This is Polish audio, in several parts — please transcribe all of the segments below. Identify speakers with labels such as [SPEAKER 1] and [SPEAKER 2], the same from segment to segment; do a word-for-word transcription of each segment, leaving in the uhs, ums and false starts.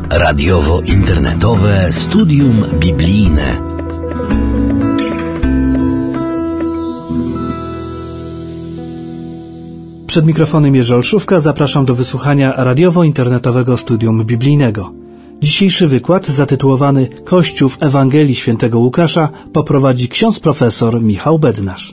[SPEAKER 1] Radiowo-internetowe Studium Biblijne.
[SPEAKER 2] Przed mikrofonem Jerzy Olszówka, zapraszam do wysłuchania radiowo-internetowego Studium Biblijnego. Dzisiejszy wykład, zatytułowany Kościół w Ewangelii Świętego Łukasza, poprowadzi ksiądz profesor Michał Bednarz.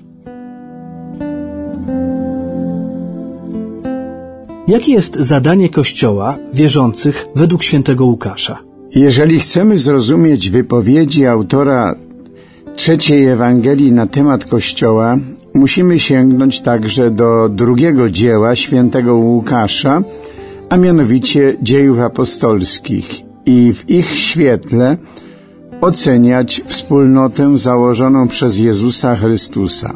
[SPEAKER 2] Jakie jest zadanie Kościoła wierzących według Świętego Łukasza?
[SPEAKER 3] Jeżeli chcemy zrozumieć wypowiedzi autora trzeciej Ewangelii na temat Kościoła, musimy sięgnąć także do drugiego dzieła Świętego Łukasza, a mianowicie Dziejów Apostolskich, i w ich świetle oceniać wspólnotę założoną przez Jezusa Chrystusa.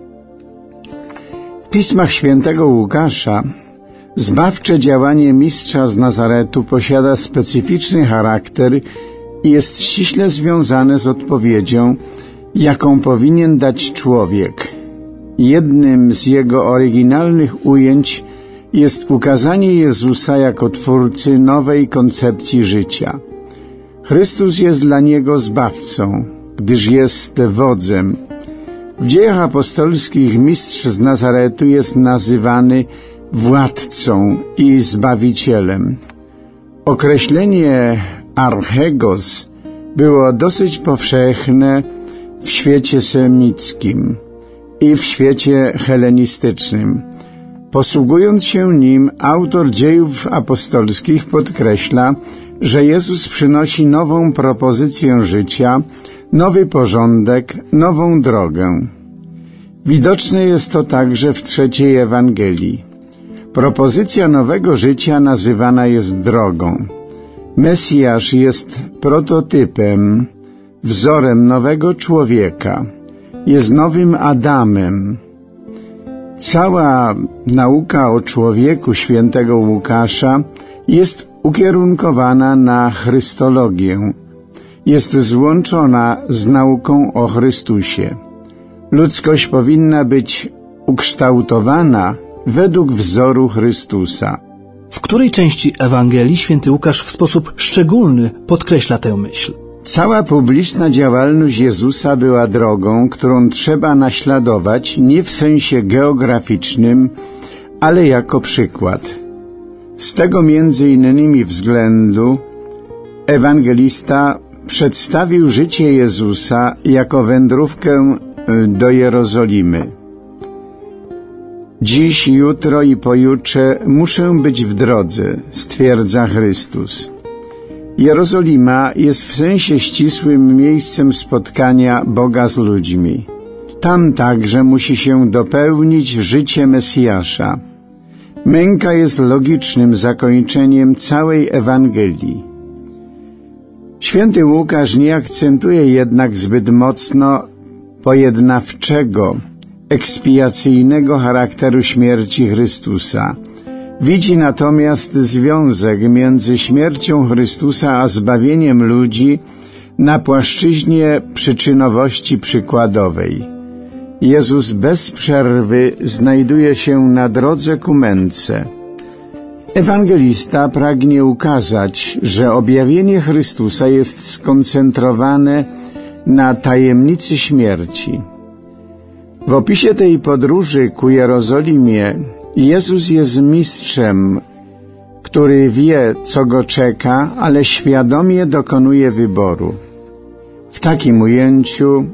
[SPEAKER 3] W pismach Świętego Łukasza zbawcze działanie mistrza z Nazaretu posiada specyficzny charakter i jest ściśle związane z odpowiedzią, jaką powinien dać człowiek. Jednym z jego oryginalnych ujęć jest ukazanie Jezusa jako Twórcy nowej koncepcji życia. Chrystus jest dla niego zbawcą, gdyż jest wodzem. W Dziejach Apostolskich mistrz z Nazaretu jest nazywany władcą i zbawicielem. Określenie archegos było dosyć powszechne w świecie semickim i w świecie helenistycznym. Posługując się nim, autor Dziejów Apostolskich podkreśla, że Jezus przynosi nową propozycję życia, nowy porządek, nową drogę. Widoczne jest to także w trzeciej Ewangelii. Propozycja nowego życia nazywana jest drogą. Mesjasz jest prototypem, wzorem nowego człowieka. Jest nowym Adamem. Cała nauka o człowieku Świętego Łukasza jest ukierunkowana na Chrystologię. Jest złączona z nauką o Chrystusie. Ludzkość powinna być ukształtowana według wzoru Chrystusa.
[SPEAKER 2] W której części Ewangelii święty Łukasz w sposób szczególny podkreśla tę myśl?
[SPEAKER 3] Cała publiczna działalność Jezusa była drogą, którą trzeba naśladować nie w sensie geograficznym, ale jako przykład. Z tego między innymi względu ewangelista przedstawił życie Jezusa jako wędrówkę do Jerozolimy. Dziś, jutro i pojutrze muszę być w drodze, stwierdza Chrystus. Jerozolima jest w sensie ścisłym miejscem spotkania Boga z ludźmi. Tam także musi się dopełnić życie Mesjasza. Męka jest logicznym zakończeniem całej Ewangelii. Święty Łukasz nie akcentuje jednak zbyt mocno pojednawczego, ekspiacyjnego charakteru śmierci Chrystusa. Widzi natomiast związek między śmiercią Chrystusa a zbawieniem ludzi na płaszczyźnie przyczynowości przykładowej. Jezus bez przerwy znajduje się na drodze ku męce. Ewangelista pragnie ukazać, że objawienie Chrystusa jest skoncentrowane na tajemnicy śmierci. W opisie tej podróży ku Jerozolimie Jezus jest mistrzem, który wie, co go czeka, ale świadomie dokonuje wyboru. W takim ujęciu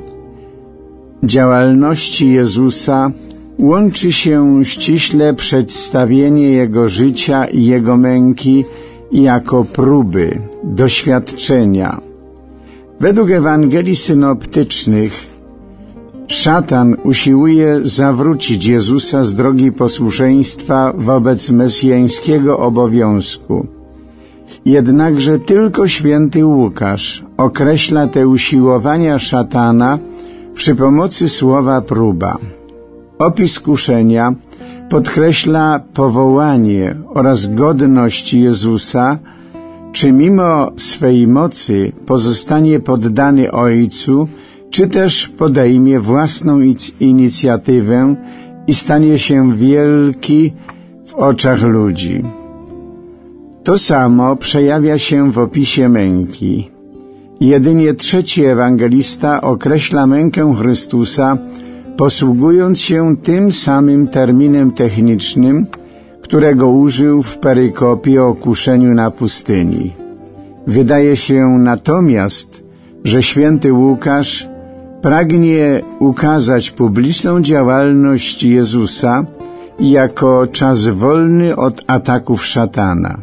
[SPEAKER 3] działalności Jezusa łączy się ściśle przedstawienie Jego życia i Jego męki jako próby, doświadczenia. Według Ewangelii synoptycznych szatan usiłuje zawrócić Jezusa z drogi posłuszeństwa wobec mesjańskiego obowiązku. Jednakże tylko święty Łukasz określa te usiłowania szatana przy pomocy słowa próba. Opis kuszenia podkreśla powołanie oraz godność Jezusa, czy mimo swej mocy pozostanie poddany Ojcu, czy też podejmie własną inicjatywę i stanie się wielki w oczach ludzi. To samo przejawia się w opisie męki. Jedynie trzeci ewangelista określa mękę Chrystusa, posługując się tym samym terminem technicznym, którego użył w perykopie o kuszeniu na pustyni. Wydaje się natomiast, że święty Łukasz pragnie ukazać publiczną działalność Jezusa jako czas wolny od ataków szatana.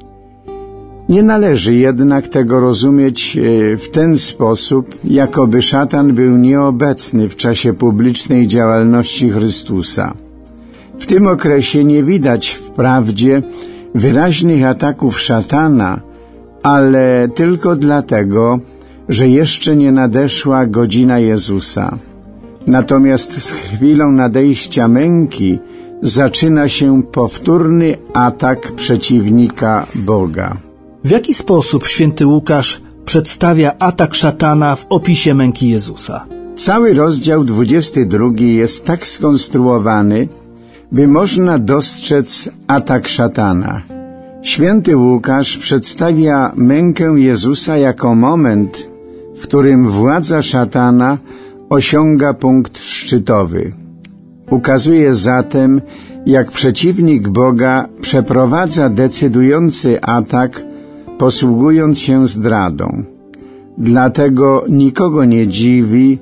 [SPEAKER 3] Nie należy jednak tego rozumieć w ten sposób, jakoby szatan był nieobecny w czasie publicznej działalności Chrystusa. W tym okresie nie widać wprawdzie wyraźnych ataków szatana, ale tylko dlatego, że jeszcze nie nadeszła godzina Jezusa. Natomiast z chwilą nadejścia męki zaczyna się powtórny atak przeciwnika Boga.
[SPEAKER 2] W jaki sposób święty Łukasz przedstawia atak szatana w opisie męki Jezusa?
[SPEAKER 3] Cały rozdział dwudziesty drugi jest tak skonstruowany, by można dostrzec atak szatana. Święty Łukasz przedstawia mękę Jezusa jako moment, w którym władza szatana osiąga punkt szczytowy. Ukazuje zatem, jak przeciwnik Boga przeprowadza decydujący atak, posługując się zdradą. Dlatego nikogo nie dziwi,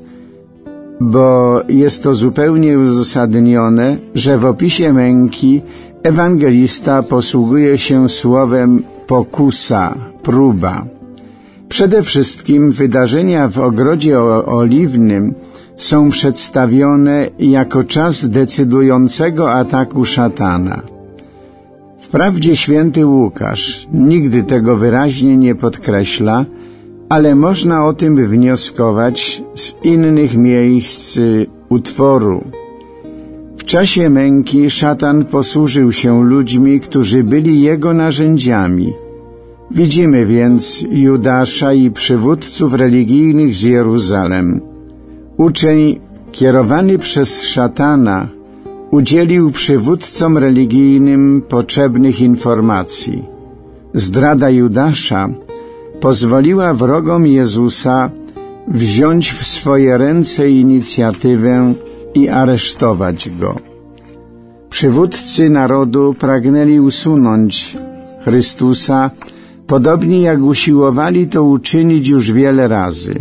[SPEAKER 3] bo jest to zupełnie uzasadnione, że w opisie męki ewangelista posługuje się słowem pokusa, próba. Przede wszystkim wydarzenia w ogrodzie oliwnym są przedstawione jako czas decydującego ataku szatana. Wprawdzie święty Łukasz nigdy tego wyraźnie nie podkreśla, ale można o tym wnioskować z innych miejsc utworu. W czasie męki szatan posłużył się ludźmi, którzy byli jego narzędziami. Widzimy więc Judasza i przywódców religijnych z Jeruzalem. Uczeń, kierowany przez szatana, udzielił przywódcom religijnym potrzebnych informacji. Zdrada Judasza pozwoliła wrogom Jezusa wziąć w swoje ręce inicjatywę i aresztować Go. Przywódcy narodu pragnęli usunąć Chrystusa, podobnie jak usiłowali to uczynić już wiele razy.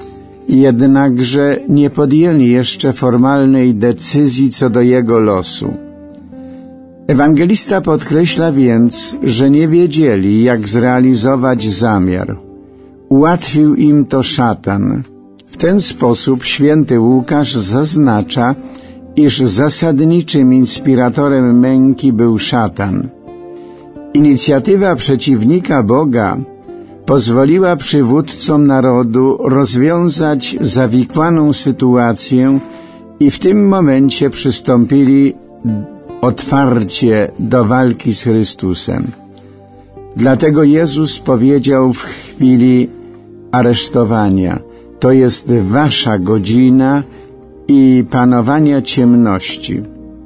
[SPEAKER 3] Jednakże nie podjęli jeszcze formalnej decyzji co do Jego losu. Ewangelista podkreśla więc, że nie wiedzieli, jak zrealizować zamiar. Ułatwił im to szatan. W ten sposób święty Łukasz zaznacza, iż zasadniczym inspiratorem męki był szatan. Inicjatywa przeciwnika Boga pozwoliła przywódcom narodu rozwiązać zawikłaną sytuację i w tym momencie przystąpili otwarcie do walki z Chrystusem. Dlatego Jezus powiedział w chwili aresztowania: to jest wasza godzina i panowania ciemności.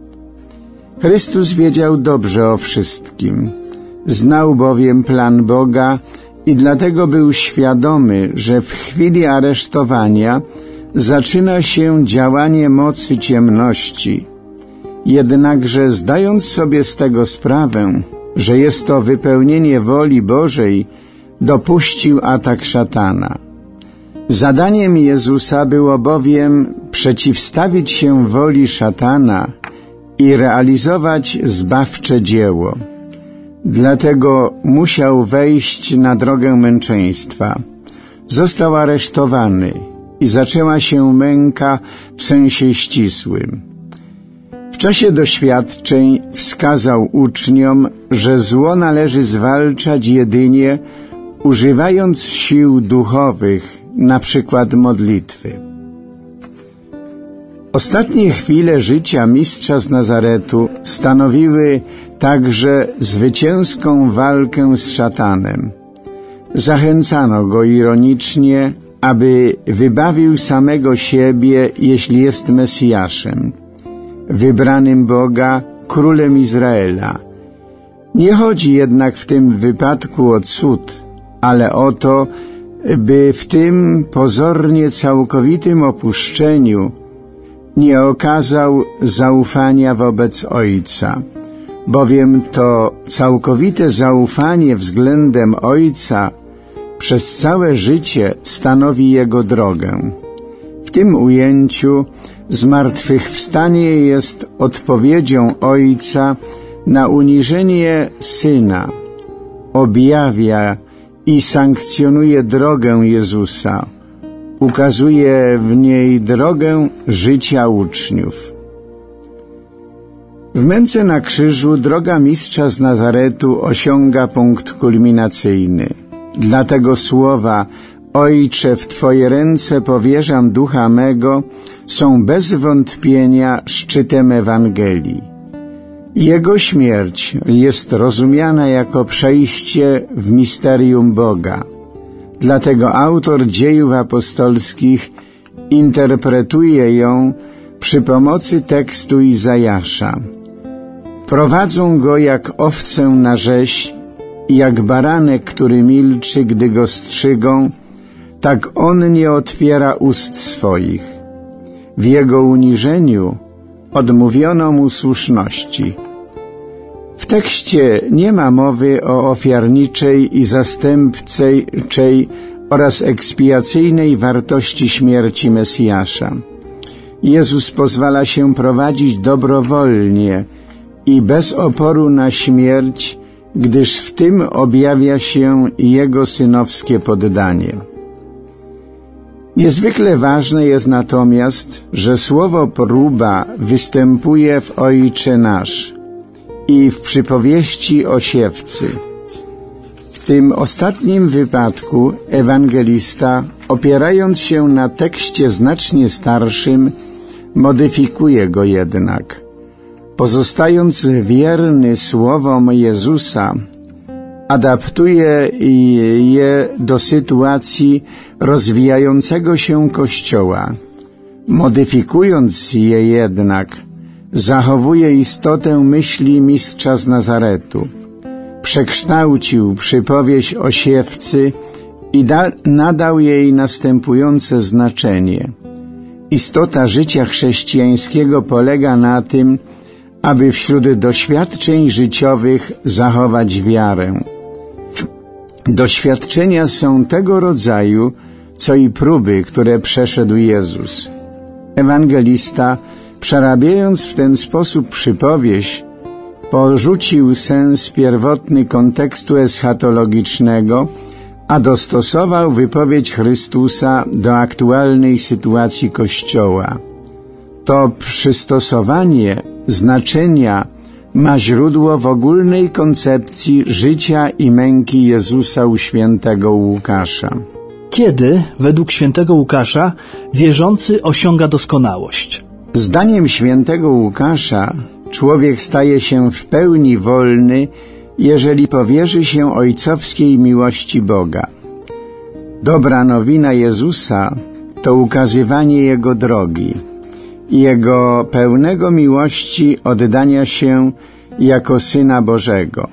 [SPEAKER 3] Chrystus wiedział dobrze o wszystkim. Znał bowiem plan Boga i dlatego był świadomy, że w chwili aresztowania zaczyna się działanie mocy ciemności. Jednakże zdając sobie z tego sprawę, że jest to wypełnienie woli Bożej, dopuścił atak szatana. Zadaniem Jezusa było bowiem przeciwstawić się woli szatana i realizować zbawcze dzieło. Dlatego musiał wejść na drogę męczeństwa. Został aresztowany i zaczęła się męka w sensie ścisłym. W czasie doświadczeń wskazał uczniom, że zło należy zwalczać jedynie używając sił duchowych, na przykład modlitwy. Ostatnie chwile życia mistrza z Nazaretu stanowiły także zwycięską walkę z szatanem. Zachęcano go ironicznie, aby wybawił samego siebie, jeśli jest Mesjaszem, wybranym Boga, królem Izraela. Nie chodzi jednak w tym wypadku o cud, ale o to, by w tym pozornie całkowitym opuszczeniu nie okazał zaufania wobec Ojca, bowiem to całkowite zaufanie względem Ojca przez całe życie stanowi Jego drogę. W tym ujęciu zmartwychwstanie jest odpowiedzią Ojca na uniżenie Syna, objawia i sankcjonuje drogę Jezusa, ukazuje w niej drogę życia uczniów. W męce na krzyżu droga Mistrza z Nazaretu osiąga punkt kulminacyjny. Dlatego słowa Ojcze, w Twoje ręce powierzam ducha mego są bez wątpienia szczytem Ewangelii. Jego śmierć jest rozumiana jako przejście w misterium Boga. Dlatego autor Dziejów Apostolskich interpretuje ją przy pomocy tekstu Izajasza. Prowadzą go jak owcę na rzeź, jak baranek, który milczy, gdy go strzygą, tak on nie otwiera ust swoich. W jego uniżeniu odmówiono mu słuszności. W tekście nie ma mowy o ofiarniczej i zastępczej oraz ekspiacyjnej wartości śmierci Mesjasza. Jezus pozwala się prowadzić dobrowolnie i bez oporu na śmierć, gdyż w tym objawia się Jego synowskie poddanie. Niezwykle ważne jest natomiast, że słowo próba występuje w Ojcze Nasz i w przypowieści o siewcy. W tym ostatnim wypadku ewangelista, opierając się na tekście znacznie starszym, modyfikuje go jednak. Pozostając wierny słowom Jezusa, adaptuje je do sytuacji rozwijającego się Kościoła. Modyfikując je jednak, zachowuje istotę myśli Mistrza z Nazaretu. Przekształcił przypowieść o siewcy i da, nadał jej następujące znaczenie. Istota życia chrześcijańskiego polega na tym, aby wśród doświadczeń życiowych zachować wiarę. Doświadczenia są tego rodzaju, co i próby, które przeszedł Jezus. Ewangelista, przerabiając w ten sposób przypowieść, porzucił sens pierwotny kontekstu eschatologicznego, a dostosował wypowiedź Chrystusa do aktualnej sytuacji Kościoła. To przystosowanie znaczenia ma źródło w ogólnej koncepcji życia i męki Jezusa u świętego Łukasza.
[SPEAKER 2] Kiedy, według świętego Łukasza, wierzący osiąga doskonałość?
[SPEAKER 3] Zdaniem świętego Łukasza, człowiek staje się w pełni wolny, jeżeli powierzy się ojcowskiej miłości Boga. Dobra nowina Jezusa to ukazywanie Jego drogi, Jego pełnego miłości oddania się jako Syna Bożego.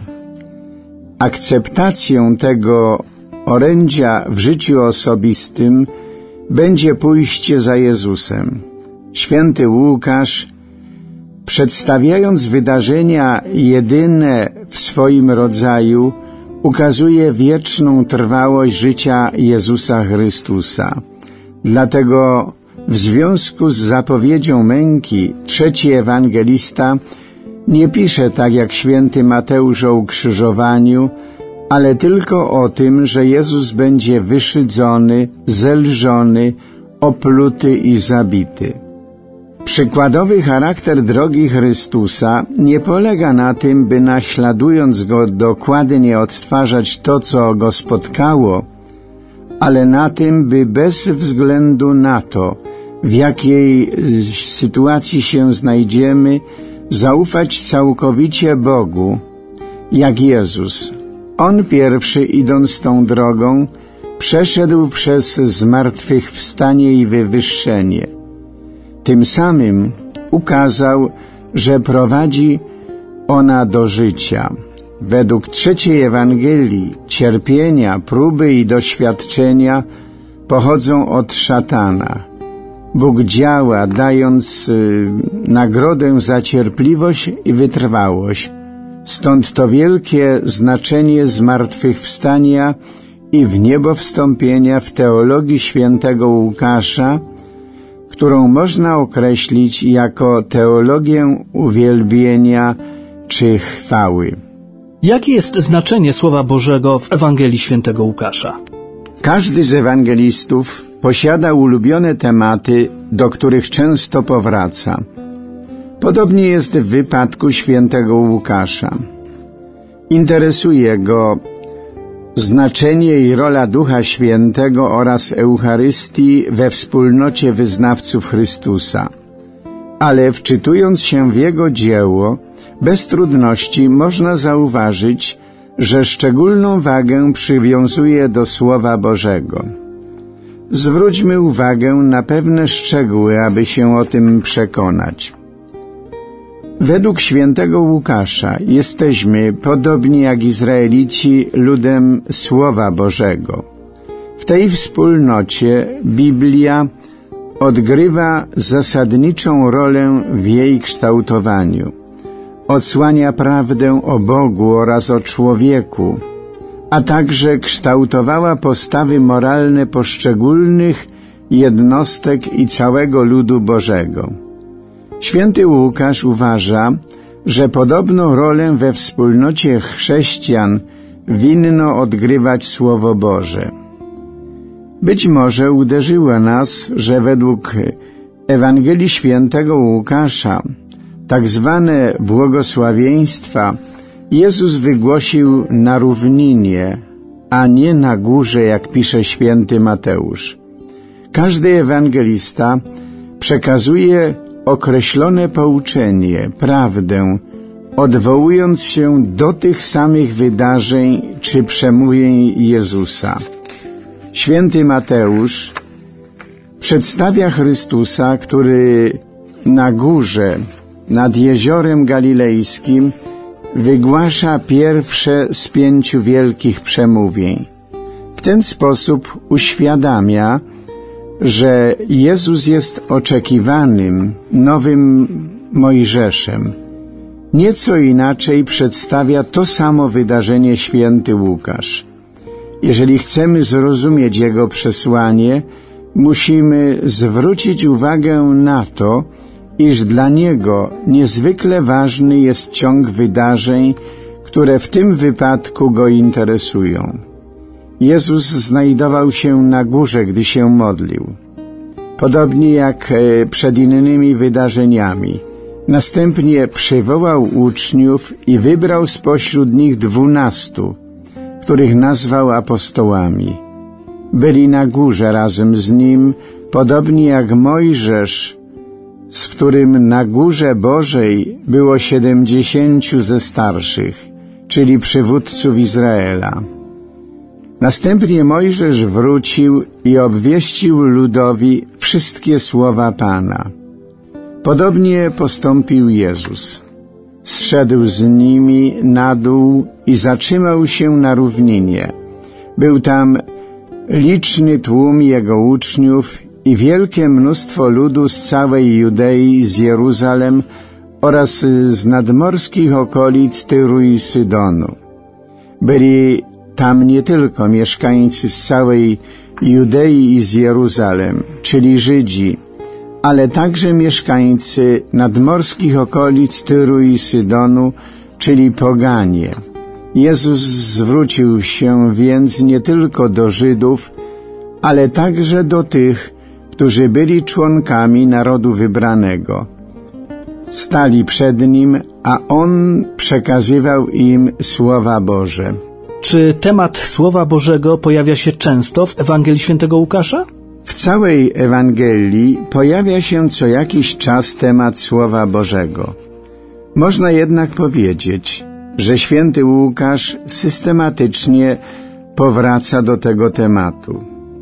[SPEAKER 3] Akceptacją tego orędzia w życiu osobistym będzie pójście za Jezusem. Święty Łukasz, przedstawiając wydarzenia jedyne w swoim rodzaju, ukazuje wieczną trwałość życia Jezusa Chrystusa. Dlatego w związku z zapowiedzią męki trzeci ewangelista nie pisze tak jak święty Mateusz o ukrzyżowaniu, ale tylko o tym, że Jezus będzie wyszydzony, zelżony, opluty i zabity. Przykładowy charakter drogi Chrystusa nie polega na tym, by naśladując Go dokładnie odtwarzać to, co Go spotkało, ale na tym, by bez względu na to, w jakiej sytuacji się znajdziemy, zaufać całkowicie Bogu, jak Jezus. On pierwszy, idąc tą drogą, przeszedł przez zmartwychwstanie i wywyższenie. Tym samym ukazał, że prowadzi ona do życia. według trzeciej Ewangelii cierpienia, próby i doświadczenia pochodzą od szatana. Bóg działa, dając y, nagrodę za cierpliwość i wytrwałość. Stąd to wielkie znaczenie zmartwychwstania i w niebo wstąpienia w teologii świętego Łukasza, którą można określić jako teologię uwielbienia czy chwały.
[SPEAKER 2] Jakie jest znaczenie Słowa Bożego w Ewangelii świętego Łukasza?
[SPEAKER 3] Każdy z ewangelistów posiada ulubione tematy, do których często powraca. Podobnie jest w wypadku świętego Łukasza. Interesuje go znaczenie i rola Ducha Świętego oraz Eucharystii we wspólnocie wyznawców Chrystusa. Ale wczytując się w jego dzieło, bez trudności można zauważyć, że szczególną wagę przywiązuje do Słowa Bożego. Zwróćmy uwagę na pewne szczegóły, aby się o tym przekonać. Według świętego Łukasza jesteśmy, podobnie jak Izraelici, ludem Słowa Bożego. W tej wspólnocie Biblia odgrywa zasadniczą rolę w jej kształtowaniu. Odsłania prawdę o Bogu oraz o człowieku, a także kształtowała postawy moralne poszczególnych jednostek i całego ludu Bożego. Święty Łukasz uważa, że podobną rolę we wspólnocie chrześcijan winno odgrywać Słowo Boże. Być może uderzyło nas, że według Ewangelii świętego Łukasza tak zwane błogosławieństwa Jezus wygłosił na równinie, a nie na górze, jak pisze święty Mateusz. Każdy ewangelista przekazuje określone pouczenie, prawdę, odwołując się do tych samych wydarzeń czy przemówień Jezusa. Święty Mateusz przedstawia Chrystusa, który na górze, nad jeziorem galilejskim, wygłasza pierwsze z pięciu wielkich przemówień. W ten sposób uświadamia, że Jezus jest oczekiwanym, nowym Mojżeszem. Nieco inaczej przedstawia to samo wydarzenie święty Łukasz. Jeżeli chcemy zrozumieć jego przesłanie, musimy zwrócić uwagę na to, iż dla niego niezwykle ważny jest ciąg wydarzeń, które w tym wypadku go interesują. Jezus znajdował się na górze, gdy się modlił. Podobnie jak przed innymi wydarzeniami. Następnie przywołał uczniów i wybrał spośród nich dwunastu, których nazwał apostołami. Byli na górze razem z nim, podobnie jak Mojżesz, z którym na górze Bożej było siedemdziesięciu ze starszych, czyli przywódców Izraela. Następnie Mojżesz wrócił i obwieścił ludowi wszystkie słowa Pana. Podobnie postąpił Jezus. Zszedł z nimi na dół i zatrzymał się na równinie. Był tam liczny tłum jego uczniów i wielkie mnóstwo ludu z całej Judei, z Jeruzalem oraz z nadmorskich okolic Tyru i Sydonu. Byli tam nie tylko mieszkańcy z całej Judei i z Jeruzalem, czyli Żydzi, ale także mieszkańcy nadmorskich okolic Tyru i Sydonu, czyli poganie. Jezus zwrócił się więc nie tylko do Żydów, ale także do tych, którzy byli członkami narodu wybranego. Stali przed Nim, a On przekazywał im Słowa Boże.
[SPEAKER 2] Czy temat Słowa Bożego pojawia się często w Ewangelii świętego Łukasza?
[SPEAKER 3] W całej Ewangelii pojawia się co jakiś czas temat Słowa Bożego. Można jednak powiedzieć, że święty Łukasz systematycznie powraca do tego tematu.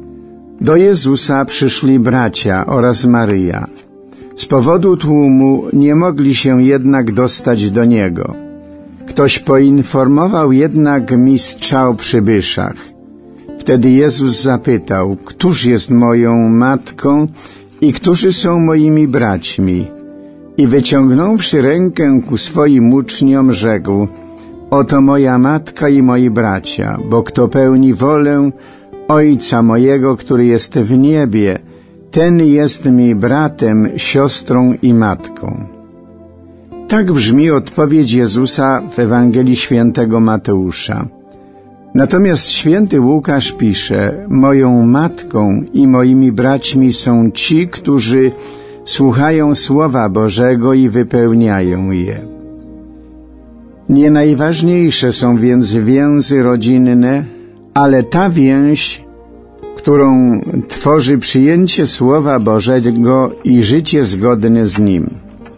[SPEAKER 3] Do Jezusa przyszli bracia oraz Maryja. Z powodu tłumu nie mogli się jednak dostać do Niego. Ktoś poinformował jednak mistrza o przybyszach. Wtedy Jezus zapytał, któż jest moją matką i którzy są moimi braćmi? I wyciągnąwszy rękę ku swoim uczniom, rzekł, oto moja matka i moi bracia, bo kto pełni wolę Ojca mojego, który jest w niebie, ten jest mi bratem, siostrą i matką. Tak brzmi odpowiedź Jezusa w Ewangelii Świętego Mateusza. Natomiast święty Łukasz pisze, moją matką i moimi braćmi są ci, którzy słuchają Słowa Bożego i wypełniają je. Nie najważniejsze są więc więzy rodzinne, ale ta więź, którą tworzy przyjęcie Słowa Bożego i życie zgodne z nim.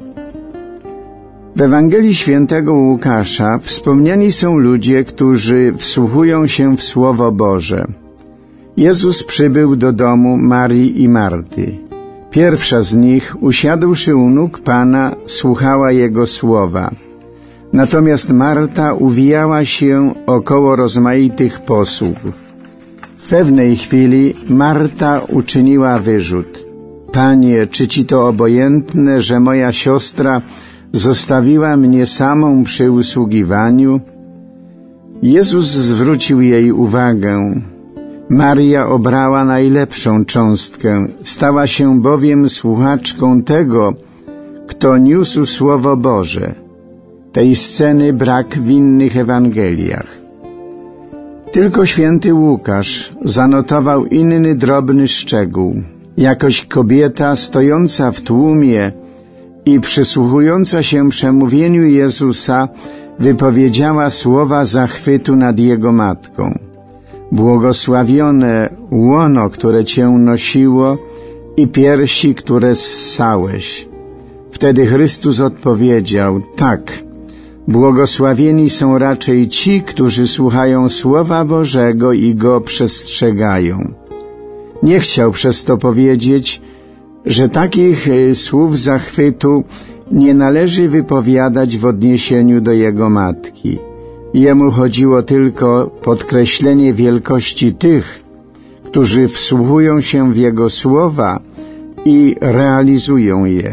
[SPEAKER 3] W Ewangelii Świętego Łukasza wspomniani są ludzie, którzy wsłuchują się w Słowo Boże. Jezus przybył do domu Marii i Marty. Pierwsza z nich, usiadłszy u nóg Pana, słuchała Jego słowa. Natomiast Marta uwijała się około rozmaitych posług. W pewnej chwili Marta uczyniła wyrzut. Panie, czy Ci to obojętne, że moja siostra zostawiła mnie samą przy usługiwaniu? Jezus zwrócił jej uwagę. Maria obrała najlepszą cząstkę, stała się bowiem słuchaczką tego, kto niósł Słowo Boże. Tej sceny brak w innych Ewangeliach. Tylko święty Łukasz zanotował inny drobny szczegół. Jakoś kobieta stojąca w tłumie i przysłuchująca się przemówieniu Jezusa wypowiedziała słowa zachwytu nad Jego matką. Błogosławione łono, które Cię nosiło i piersi, które ssałeś. Wtedy Chrystus odpowiedział, tak, błogosławieni są raczej ci, którzy słuchają Słowa Bożego i go przestrzegają. Nie chciał przez to powiedzieć, że takich słów zachwytu nie należy wypowiadać w odniesieniu do jego matki. Jemu chodziło tylko o podkreślenie wielkości tych, którzy wsłuchują się w Jego słowa i realizują je.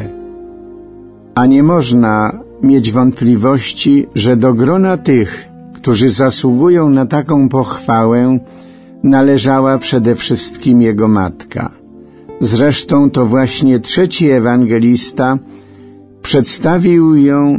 [SPEAKER 3] A nie można mieć wątpliwości, że do grona tych, którzy zasługują na taką pochwałę, należała przede wszystkim Jego matka. Zresztą to właśnie trzeci ewangelista przedstawił ją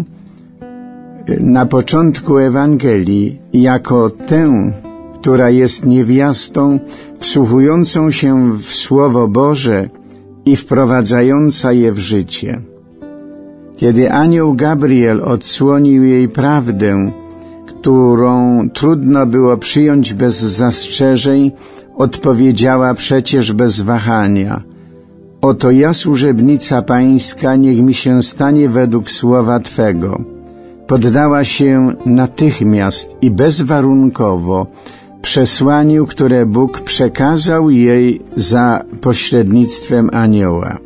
[SPEAKER 3] na początku Ewangelii jako tę, która jest niewiastą wsłuchującą się w Słowo Boże i wprowadzająca je w życie. Kiedy anioł Gabriel odsłonił jej prawdę, którą trudno było przyjąć bez zastrzeżeń, odpowiedziała przecież bez wahania: oto ja, służebnica Pańska, niech mi się stanie według słowa Twego. Poddała się natychmiast i bezwarunkowo przesłaniu, które Bóg przekazał jej za pośrednictwem anioła.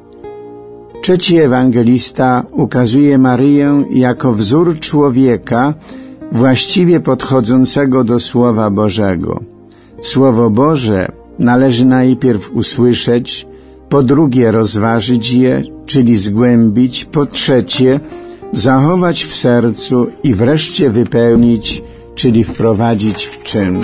[SPEAKER 3] Trzeci ewangelista ukazuje Maryję jako wzór człowieka właściwie podchodzącego do Słowa Bożego. Słowo Boże należy najpierw usłyszeć, po drugie rozważyć je, czyli zgłębić, po trzecie zachować w sercu i wreszcie wypełnić, czyli wprowadzić w czyn.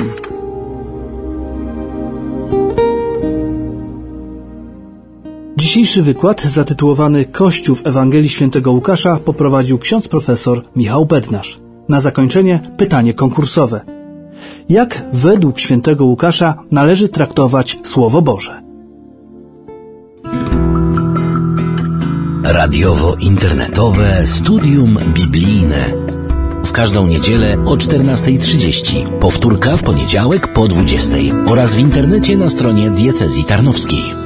[SPEAKER 2] Dzisiejszy wykład zatytułowany Kościół w Ewangelii Świętego Łukasza poprowadził ksiądz profesor Michał Bednarz. Na zakończenie pytanie konkursowe. Jak według Świętego Łukasza należy traktować Słowo Boże?
[SPEAKER 1] Radiowo-internetowe Studium Biblijne. W każdą niedzielę o czternasta trzydzieści. Powtórka w poniedziałek po dwudziestej oraz w internecie na stronie diecezji tarnowskiej.